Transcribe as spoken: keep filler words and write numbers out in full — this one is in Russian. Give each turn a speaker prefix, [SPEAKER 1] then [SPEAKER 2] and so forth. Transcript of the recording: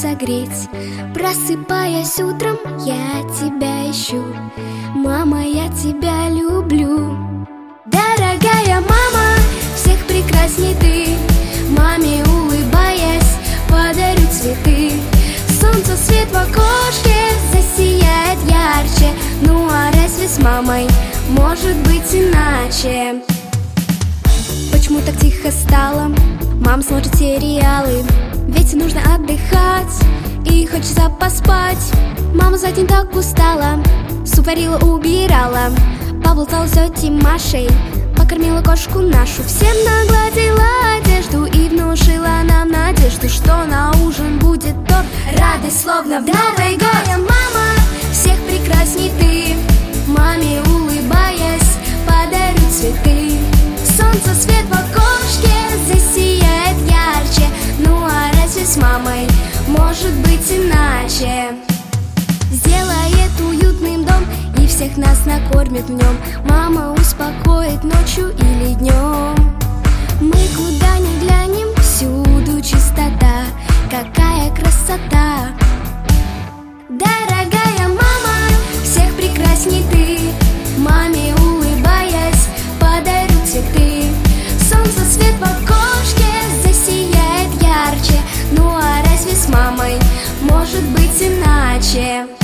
[SPEAKER 1] согреть. Просыпаясь утром, я тебя ищу. Мама, я тебя люблю. Дорогая мама, всех прекрасней ты. Маме, улыбаясь, подарю цветы. Солнце свет в окошке засияет ярче. Ну а разве с мамой может быть иначе? Почему так тихо стало? Мам смотрит сериалы, ведь нужно отдыхать и хочется поспать. Мама за день так устала, суп варила, убирала, поболтала с тетей Машей, покормила кошку нашу. Всем нагладила одежду и внушила нам надежду, что на ужин будет торт, радость словно в Новый год. Мама, всех прекрасней ты. Маме, улыбаясь, подарю цветы. Солнце свет в окошке засияет ярче. Ну а разве с мамой может быть иначе? Сделает уютным дом и всех нас накормит в нем. Мама успокоит ночью или днем. Мы куда ни глянем, всюду чистота. Какая красота! Дорогая мама, всех прекрасней ты. Маме, улыбаясь, подарю цветы. Солнце свет в окошке засияет ярче. Ну а разве с мамой может быть иначе?